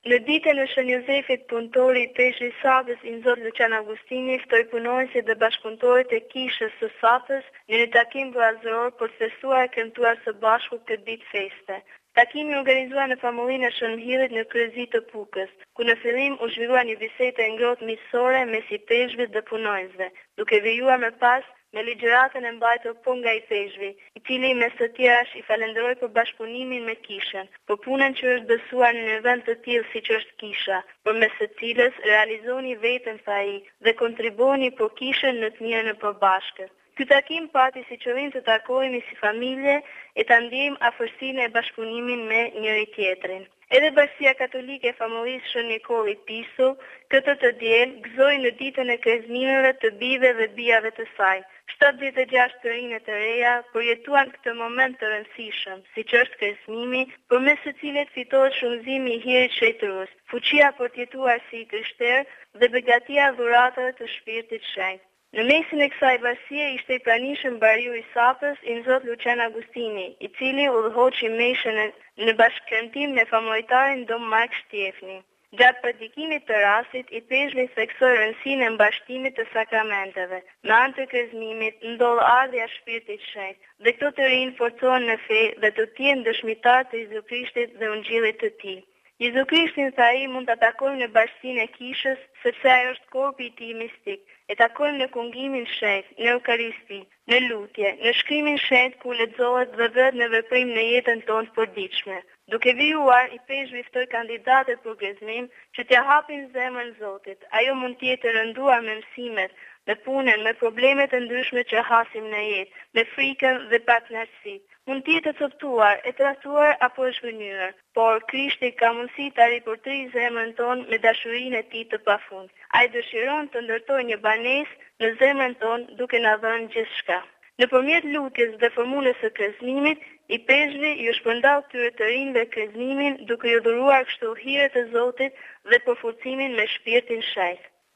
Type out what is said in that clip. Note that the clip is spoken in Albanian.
Në ditën e Shën Jozefit, punëtori i peshqit Sapës, i Zot Lucian Agustini, ftoi punonësit dhe bashkëpunëtorët e kishës së Sapës në një takim vllazëror për të festuar e kremtuar së bashku këtë ditë feste. Takimi organizuar në famullinë e Shënhillit në kryezi të Pukës, ku në fillim u zhvillua një bisedë e ngrohtë miqësore mes i peshqve dhe punonjësve, duke vijuar më pas me ligjëratën e mbajtur po nga i peshqvi, i cili mes të tjerash i falenderoi për bashkëpunimin me kishën, për punën që është dësuar në një vend të tillë siç është kisha, përmes së cilës realizoni veten pa ai dhe kontribuoni për kishën në të mirën e përbashkët. Ky takim pati si qëllim të takohemi si familje e ta ndjejmë afërsinë e bashkëpunimin me njëri tjetrin. Edhe Bashkia Katolike e famullisë Shën Nikolli Pisu, këtë të diel, gëzoi në ditën e krezimeve të bijve dhe bijave të saj. 76 të rinj të reja përjetuan këtë moment të rëndësishëm, siç është krezimimi, përmes së cilit fitohet shunëzimi i hirit shejtërus, fuqia për të jetuar si i krishterë dhe begatia dhuratave të shpirtit shenjtë. Në mesin e kësaj bashkie ishte i pranishëm bariu i Sapës, i Zot Lucian Agustini, i cili udhëhoqi meshën në bashkëkremtim me famullaritarin Dom Mark Shtjefni. Gjatë predikimit të rastit, i peshqvi theksoi rëndësinë e mbashtimit të sakramenteve. Me anë të krezimit ndodh ardhja e Shpirtit Shenjtë, dhe këto të rinj forcohen në fe dhe të tjenë dëshmitar të Jezu Krishtit dhe Ungjillit të Tij. Jezu Krishtin sa ai mund ta takojmë në bashkinë e kishës, sepse ai është korpi i tij mistik. E takojmë në kungimin shenjtë, në Eukaristi, në lutje, në shkrimin shenjtë ku lexohet dhe vret në veprim në jetën tonë të përditshme. Duke vijuar, i peshqvi ftoi kandidatët për krezimim që t'ia hapin zemrën Zotit. Ajo mund të jetë rënduar me mësimet, me punën, me problemet e ndryshme që hasim në jetë, me frikën dhe pakënaqësitë. Mund të jetë e coptuar, e tradhtuar apo e zhgënjur, por Krishti ka mundësi ta ripërtrijë zemrën tonë me dashurinë e tij të pafund. Ai dëshiron të ndërtojë një banesë në zemrën tonë duke na dhënë gjithçka. Nëpërmjet lutjes dhe formulës së krezimit, i peshqvi ju shpërndau këtyre të rinjve krezimimin duke ju dhuruar kështu hiret e Zotit dhe përforcimin me shpirtin shenjtë.